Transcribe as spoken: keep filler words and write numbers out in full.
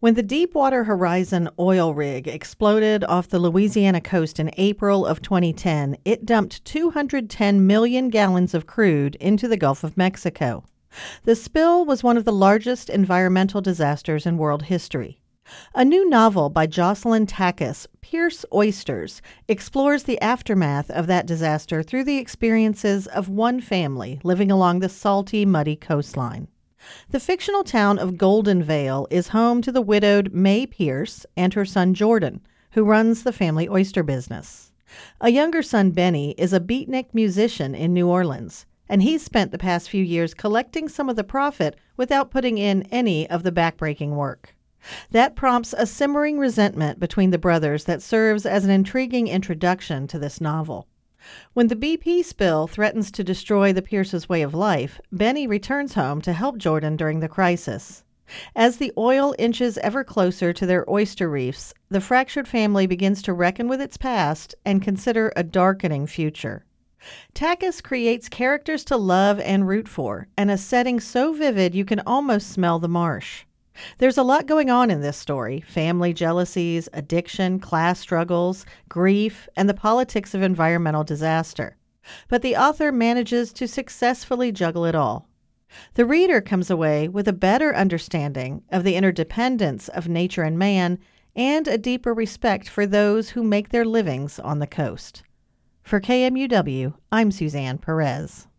When the Deepwater Horizon oil rig exploded off the Louisiana coast in April of twenty ten, it dumped two hundred ten million gallons of crude into the Gulf of Mexico. The spill was one of the largest environmental disasters in world history. A new novel by Jocelyn Takacs, Pierce Oysters, explores the aftermath of that disaster through the experiences of one family living along the salty, muddy coastline. The fictional town of Golden Vale is home to the widowed Mae Pierce and her son Jordan, who runs the family oyster business. A younger son, Benny, is a beatnik musician in New Orleans, and he's spent the past few years collecting some of the profit without putting in any of the backbreaking work. That prompts a simmering resentment between the brothers that serves as an intriguing introduction to this novel. When the B P spill threatens to destroy the Pierce's way of life, Benny returns home to help Jordan during the crisis. As the oil inches ever closer to their oyster reefs, the fractured family begins to reckon with its past and consider a darkening future. Takacs creates characters to love and root for, and a setting so vivid you can almost smell the marsh. There's a lot going on in this story: family jealousies, addiction, class struggles, grief, and the politics of environmental disaster. But the author manages to successfully juggle it all. The reader comes away with a better understanding of the interdependence of nature and man, and a deeper respect for those who make their livings on the coast. For K M U W, I'm Suzanne Perez.